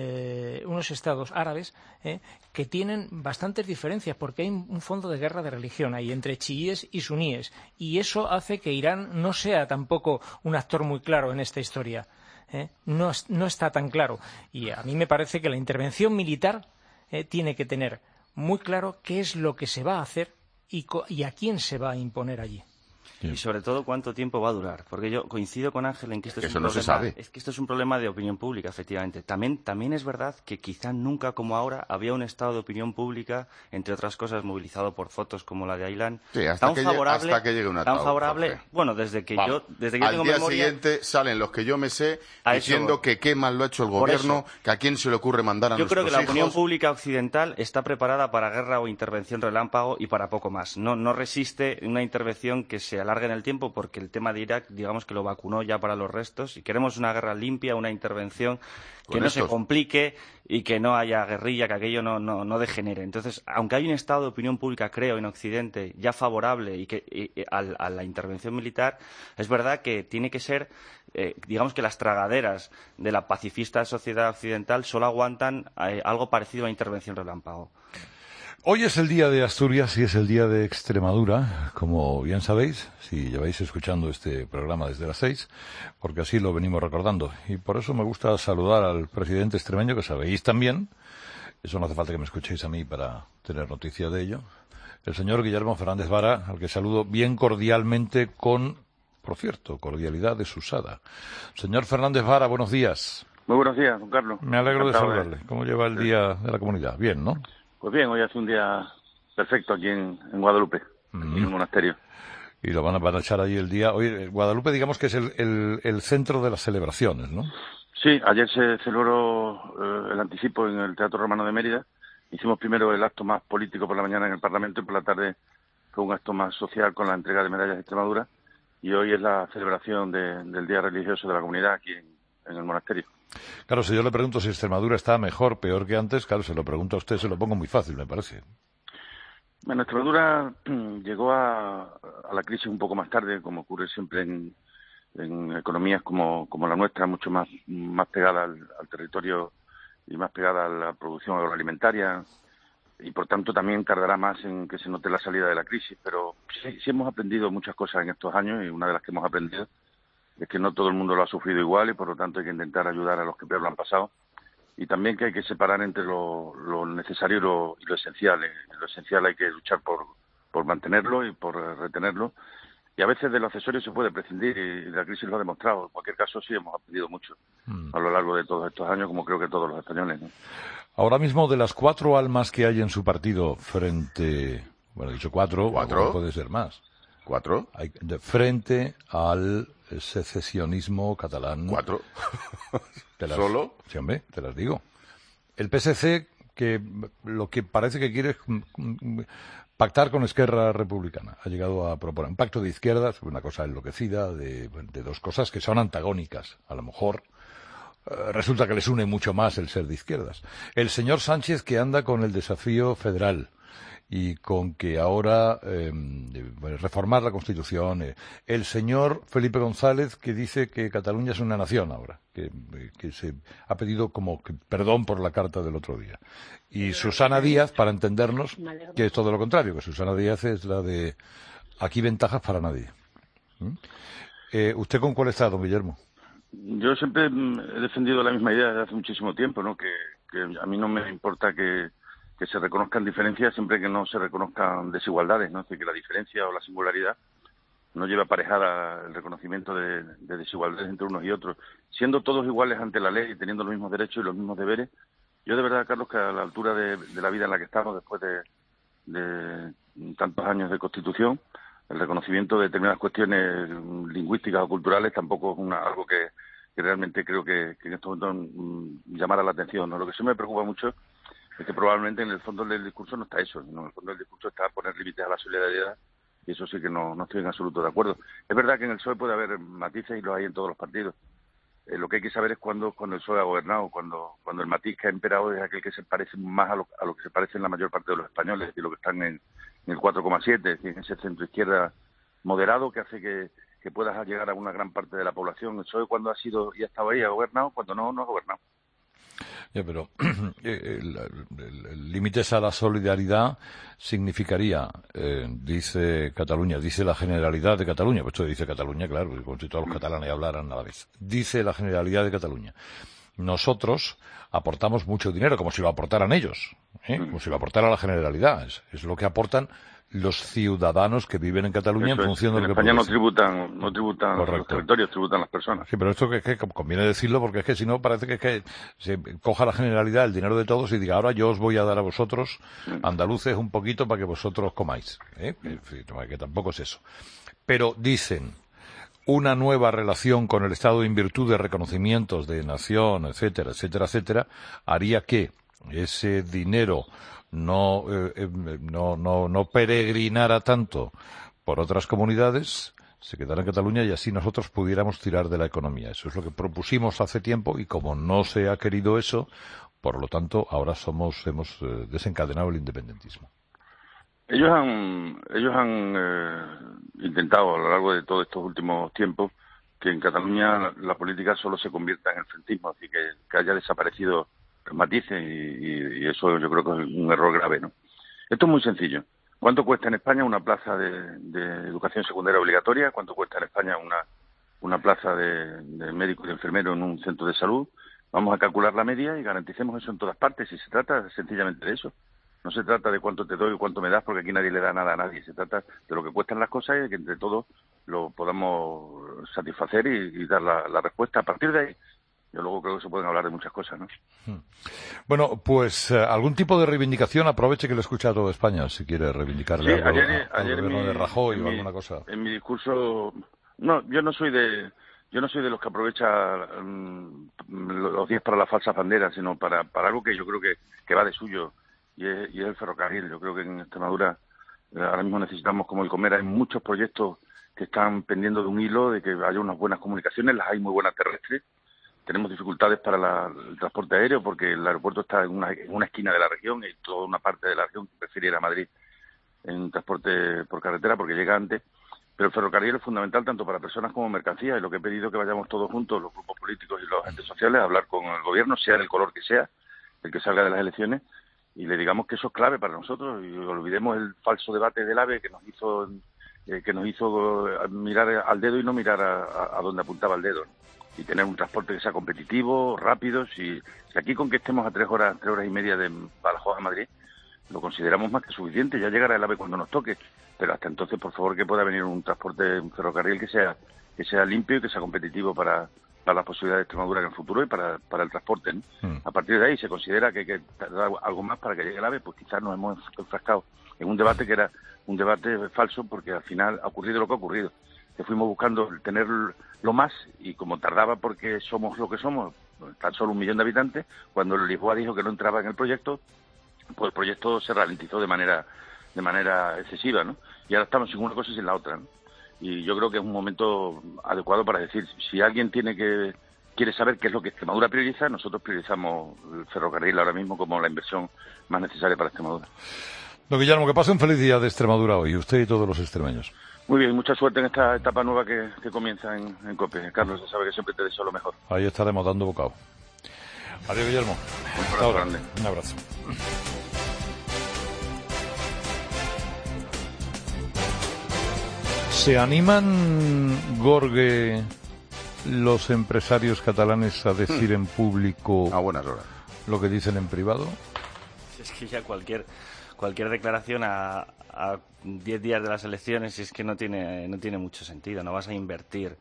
árabes que tienen bastantes diferencias porque hay un fondo de guerra de religión ahí entre chiíes y suníes y eso hace que Irán no sea tampoco un actor muy claro en esta historia. No está tan claro y a mí me parece que la intervención militar tiene que tener muy claro qué es lo que se va a hacer y a quién se va a imponer allí. Y sobre todo cuánto tiempo va a durar, porque yo coincido con Ángel en que esto es un no problema, se sabe. Es que esto es un problema de opinión pública, efectivamente. También es verdad que quizá nunca como ahora había un estado de opinión pública, entre otras cosas, movilizado por fotos como la de Aylan, hasta que llegue un ataúd, tan favorable. Jorge. Bueno, desde que yo tengo memoria. Al día siguiente salen los que yo me sé diciendo que qué mal lo ha hecho el gobierno, que a quién se le ocurre mandar a nuestros hijos. Yo creo que la opinión pública occidental está preparada para guerra o intervención relámpago y para poco más. No resiste una intervención que se alargue en el tiempo porque el tema de Irak, digamos que lo vacunó ya para los restos y queremos una guerra limpia, una intervención que no se complique y que no haya guerrilla, que aquello no degenere. Entonces, aunque hay un estado de opinión pública, creo, en Occidente ya favorable a la intervención militar, es verdad que tiene que ser, digamos que las tragaderas de la pacifista sociedad occidental solo aguantan algo parecido a una intervención relámpago. Hoy es el día de Asturias y es el día de Extremadura, como bien sabéis, si lleváis escuchando este programa desde las 6, porque así lo venimos recordando. Y por eso me gusta saludar al presidente extremeño, que sabéis también, eso no hace falta que me escuchéis a mí para tener noticia de ello, el señor Guillermo Fernández Vara, al que saludo bien cordialmente con, por cierto, cordialidad desusada. Señor Fernández Vara, buenos días. Muy buenos días, don Carlos. Me alegro de saludarle. ¿Cómo lleva el día de la comunidad? Bien, ¿no? Pues bien, hoy hace un día perfecto aquí en Guadalupe, en el monasterio. Y lo van a echar ahí el día. Hoy Guadalupe, digamos que es el centro de las celebraciones, ¿no? Sí, ayer se celebró el anticipo en el Teatro Romano de Mérida. Hicimos primero el acto más político por la mañana en el Parlamento y por la tarde fue un acto más social con la entrega de medallas de Extremadura. Y hoy es la celebración del Día Religioso de la Comunidad aquí en el monasterio. Claro, si yo le pregunto si Extremadura está mejor, peor que antes, claro, se lo pregunto a usted, se lo pongo muy fácil, me parece. Bueno, Extremadura llegó a la crisis un poco más tarde, como ocurre siempre en economías como la nuestra, mucho más pegada al territorio y más pegada a la producción agroalimentaria, y por tanto también tardará más en que se note la salida de la crisis, pero sí hemos aprendido muchas cosas en estos años, y una de las que hemos aprendido es que no todo el mundo lo ha sufrido igual y por lo tanto hay que intentar ayudar a los que peor lo han pasado, y también que hay que separar entre lo necesario y lo esencial. Lo esencial hay que luchar por mantenerlo y por retenerlo, y a veces de lo accesorio se puede prescindir, y la crisis lo ha demostrado. En cualquier caso sí hemos aprendido mucho a lo largo de todos estos años, como creo que todos los españoles, ¿no? Ahora mismo, de las 4 almas que hay en su partido frente, bueno, he dicho 4, puede ser más. 4. Frente al secesionismo catalán. 4. ¿Solo? Sí, hombre, te las digo. El PSC, que lo que parece que quiere es pactar con Esquerra Republicana. Ha llegado a proponer un pacto de izquierdas, una cosa enloquecida, de dos cosas que son antagónicas. A lo mejor resulta que les une mucho más el ser de izquierdas. El señor Sánchez, que anda con el desafío federal y con que ahora reformar la Constitución. El señor Felipe González, que dice que Cataluña es una nación ahora, que se ha pedido como que perdón por la carta del otro día. Y Susana Díaz, para entendernos, que es todo lo contrario, que Susana Díaz es la de aquí ventajas para nadie. ¿Usted con cuál está, don Guillermo? Yo siempre he defendido la misma idea desde hace muchísimo tiempo, ¿no? Que a mí no me importa que se reconozcan diferencias siempre que no se reconozcan desigualdades, ¿no? Es decir, que la diferencia o la singularidad no lleva aparejada el reconocimiento de desigualdades entre unos y otros. Siendo todos iguales ante la ley y teniendo los mismos derechos y los mismos deberes, yo de verdad, Carlos, que a la altura de la vida en la que estamos, después de tantos años de Constitución, el reconocimiento de determinadas cuestiones lingüísticas o culturales tampoco es algo que realmente creo que en estos momentos llamara la atención, ¿no? Lo que sí me preocupa mucho es que probablemente en el fondo del discurso no está eso, ¿no? En el fondo del discurso está poner límites a la solidaridad, y eso sí que no estoy en absoluto de acuerdo. Es verdad que en el PSOE puede haber matices y los hay en todos los partidos. Lo que hay que saber es cuando el PSOE ha gobernado, cuando el matiz que ha imperado es aquel que se parece más a lo que se parece en la mayor parte de los españoles, y lo que están en el 4,7, es decir, en ese centro-izquierda moderado que hace que puedas llegar a una gran parte de la población. El PSOE cuando ha sido y ha estado ahí ha gobernado, cuando no ha gobernado. Ya, pero el límites a la solidaridad significaría, dice Cataluña, dice la Generalidad de Cataluña, pues esto dice Cataluña, claro, como si todos los catalanes hablaran a la vez. Dice la Generalidad de Cataluña. Nosotros aportamos mucho dinero, como si lo aportaran ellos, como si lo aportara la Generalidad. Es lo que aportan los ciudadanos que viven en Cataluña en función de lo que en España no tributan los territorios, tributan las personas. Sí, pero esto que conviene decirlo, porque es que si no parece que se coja la Generalidad el dinero de todos y diga, ahora yo os voy a dar a vosotros, andaluces, un poquito para que vosotros comáis. Que tampoco es eso. Pero dicen, una nueva relación con el Estado en virtud de reconocimientos de nación, etcétera, etcétera, etcétera, haría que ese dinero no peregrinara tanto por otras comunidades, se quedara en Cataluña y así nosotros pudiéramos tirar de la economía. Eso es lo que propusimos hace tiempo y como no se ha querido eso, por lo tanto ahora hemos desencadenado el independentismo. Ellos han intentado a lo largo de todos estos últimos tiempos que en Cataluña la política solo se convierta en el frentismo, así que haya desaparecido matices y eso yo creo que es un error grave, ¿no? Esto es muy sencillo. ¿Cuánto cuesta en España una plaza de educación secundaria obligatoria? ¿Cuánto cuesta en España una plaza de médico y de enfermero en un centro de salud? Vamos a calcular la media y garanticemos eso en todas partes. Y se trata sencillamente de eso. No se trata de cuánto te doy o cuánto me das, porque aquí nadie le da nada a nadie. Se trata de lo que cuestan las cosas y de que entre todos lo podamos satisfacer y dar la respuesta. A partir de ahí, yo luego creo que se pueden hablar de muchas cosas, ¿no? Bueno, pues algún tipo de reivindicación, aproveche que lo escucha toda España, si quiere reivindicarle algo al gobierno de Rajoy o alguna cosa. En mi discurso, no, yo no soy de los que aprovecha los 10 para las falsas banderas, sino para algo que yo creo que va de suyo, y es el ferrocarril. Yo creo que en Extremadura ahora mismo necesitamos como el comer. Hay muchos proyectos que están pendiendo de un hilo, de que haya unas buenas comunicaciones, las hay muy buenas terrestres. Tenemos dificultades para el transporte aéreo porque el aeropuerto está en una esquina de la región y toda una parte de la región prefiere ir a Madrid en transporte por carretera porque llega antes. Pero el ferrocarril es fundamental tanto para personas como mercancías, y lo que he pedido es que vayamos todos juntos, los grupos políticos y los agentes sociales, a hablar con el gobierno, sea del color que sea, el que salga de las elecciones, y le digamos que eso es clave para nosotros, y olvidemos el falso debate del AVE que nos hizo mirar al dedo y no mirar a donde apuntaba el dedo, ¿no? Y tener un transporte que sea competitivo, rápido. Si aquí con que estemos a 3 horas y media de Badajoz a Madrid, lo consideramos más que suficiente. Ya llegará el AVE cuando nos toque, pero hasta entonces, por favor, que pueda venir un transporte, un ferrocarril que sea limpio y que sea competitivo para las posibilidades de Extremadura en el futuro y para el transporte, ¿no? A partir de ahí se considera que hay que tardar algo más para que llegue el AVE, pues quizás nos hemos enfrascado en un debate que era un debate falso, porque al final ha ocurrido lo que ha ocurrido, que fuimos buscando tener lo más, y como tardaba porque somos lo que somos, tan solo 1 millón de habitantes, cuando Lisboa dijo que no entraba en el proyecto, pues el proyecto se ralentizó de manera de manera excesiva, ¿no? Y ahora estamos sin una cosa y sin la otra, ¿no? Y yo creo que es un momento adecuado para decir, si alguien quiere saber qué es lo que Extremadura prioriza, nosotros priorizamos el ferrocarril ahora mismo como la inversión más necesaria para Extremadura. Don Guillermo, que pase un feliz día de Extremadura hoy, usted y todos los extremeños. Muy bien, mucha suerte en esta etapa nueva que comienza en COPE. Carlos, ya sabe que siempre te deseo lo mejor. Ahí estaremos dando bocado. Adiós, Guillermo. Un abrazo grande. Un abrazo. ¿Se animan, Gorge, los empresarios catalanes a decir en público a buenas horas lo que dicen en privado? Es que ya cualquier declaración a 10 días de las elecciones es que no tiene mucho sentido. No vas a invertir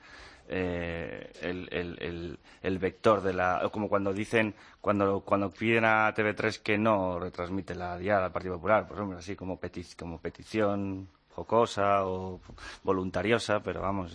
el vector de la, como cuando dicen, cuando piden a TV3 que no retransmite la diada al Partido Popular, por ejemplo, así como petición jocosa o voluntariosa, pero vamos,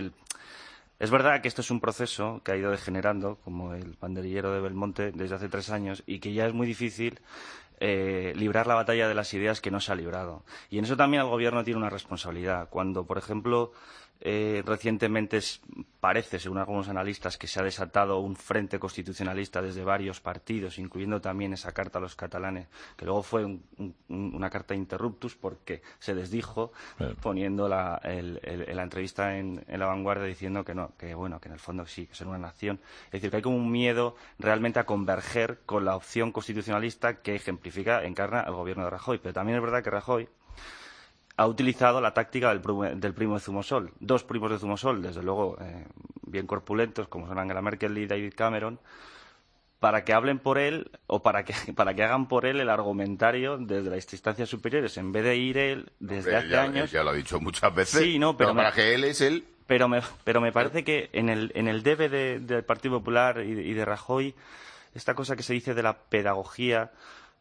es verdad que esto es un proceso que ha ido degenerando, como el banderillero de Belmonte, desde hace 3 años, y que ya es muy difícil librar la batalla de las ideas que no se ha librado. Y en eso también el Gobierno tiene una responsabilidad. Cuando, por ejemplo, recientemente parece, según algunos analistas, que se ha desatado un frente constitucionalista desde varios partidos, incluyendo también esa carta a los catalanes, que luego fue una carta interruptus porque se desdijo, poniendo la entrevista en La Vanguardia diciendo que no, que bueno, que en el fondo sí, que son una nación. Es decir, que hay como un miedo realmente a converger con la opción constitucionalista que encarna el gobierno de Rajoy. Pero también es verdad que Rajoy ha utilizado la táctica del primo de Zumosol. 2 primos de Zumosol, desde luego bien corpulentos, como son Angela Merkel y David Cameron, para que hablen por él o para que hagan por él el argumentario desde las instancias superiores, en vez de ir él desde hace años. Ya lo ha dicho muchas veces. Sí, no, pero para que él es él. Pero me parece que en el debe del Partido Popular y de Rajoy, esta cosa que se dice de la pedagogía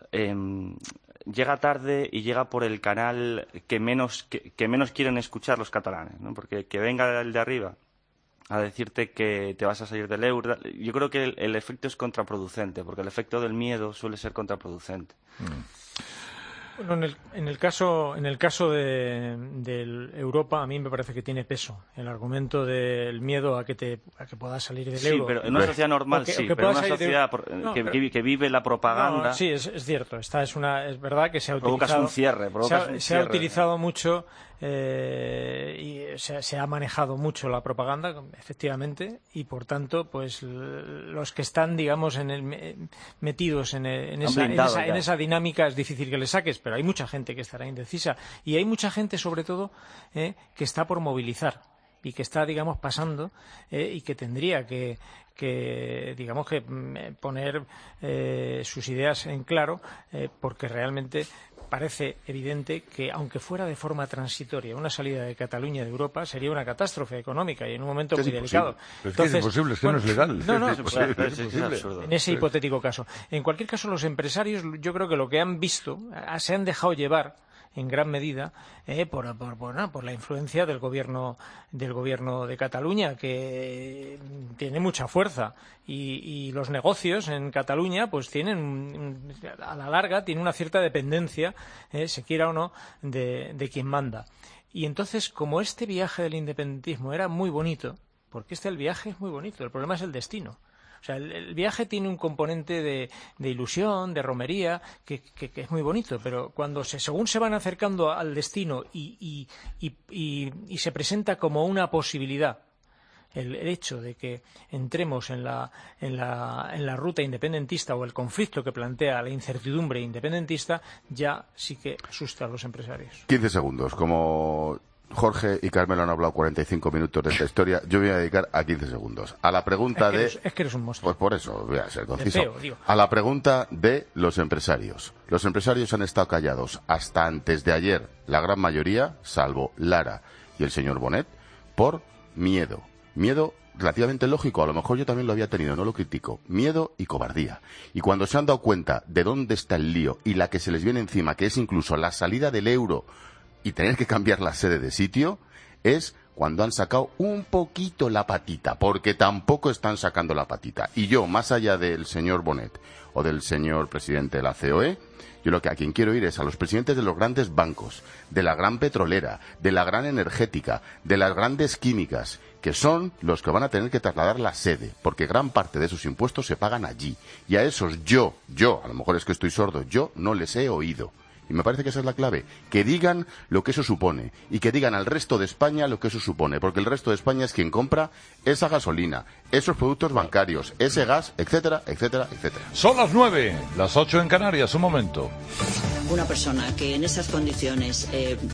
llega tarde y llega por el canal que menos quieren escuchar los catalanes, ¿no? Porque que venga el de arriba a decirte que te vas a salir del euro, yo creo que el efecto es contraproducente, porque el efecto del miedo suele ser contraproducente. Bueno, en el caso de Europa, a mí me parece que tiene peso el argumento del miedo a que puedas salir del euro. Sí, pero en una sociedad normal pero en una sociedad que vive la propaganda. No, sí, es cierto. Es verdad que se ha utilizado. Provocas un cierre. Se ha utilizado mucho y se ha manejado mucho la propaganda, efectivamente, y por tanto, pues los que están, digamos, metidos en esa dinámica es difícil que le saques, pero hay mucha gente que estará indecisa y hay mucha gente, sobre todo, que está por movilizar y que está, digamos, pasando y que tendría que poner sus ideas en claro, porque realmente parece evidente que, aunque fuera de forma transitoria, una salida de Cataluña de Europa sería una catástrofe económica y en un momento muy delicado. Es que es imposible, es que no es legal. En ese hipotético caso. En cualquier caso, los empresarios, yo creo que lo que han visto, se han dejado llevar en gran medida por la influencia del gobierno de Cataluña, que tiene mucha fuerza, y los negocios en Cataluña pues tienen, a la larga, tienen una cierta dependencia, se quiera o no, de quien manda. Y entonces, como este viaje del independentismo era muy bonito, porque el viaje es muy bonito, el problema es el destino. O sea, el viaje tiene un componente de ilusión, de romería, que es muy bonito, pero según se van acercando al destino y se presenta como una posibilidad el hecho de que entremos en la ruta independentista o el conflicto que plantea la incertidumbre independentista, ya sí que asusta a los empresarios. 15 segundos. Como Jorge y Carmelo han hablado 45 minutos de esta historia, yo voy a dedicar a 15 segundos. A la pregunta es que eres un monstruo. Pues por eso voy a ser conciso. Feo, digo. A la pregunta de los empresarios. Los empresarios han estado callados hasta antes de ayer, la gran mayoría, salvo Lara y el señor Bonet, por miedo. Miedo relativamente lógico, a lo mejor yo también lo había tenido, no lo critico. Miedo y cobardía. Y cuando se han dado cuenta de dónde está el lío y la que se les viene encima, que es incluso la salida del euro y tener que cambiar la sede de sitio, es cuando han sacado un poquito la patita, porque tampoco están sacando la patita. Y yo, más allá del señor Bonet o del señor presidente de la COE, yo a quien quiero ir es a los presidentes de los grandes bancos, de la gran petrolera, de la gran energética, de las grandes químicas, que son los que van a tener que trasladar la sede, porque gran parte de esos impuestos se pagan allí. Y a esos yo, a lo mejor es que estoy sordo, yo no les he oído. Y me parece que esa es la clave, que digan lo que eso supone y que digan al resto de España lo que eso supone, porque el resto de España es quien compra esa gasolina, esos productos bancarios, ese gas, etcétera, etcétera, etcétera. Son las 9, las 8 en Canarias, un momento. Una persona que en esas condiciones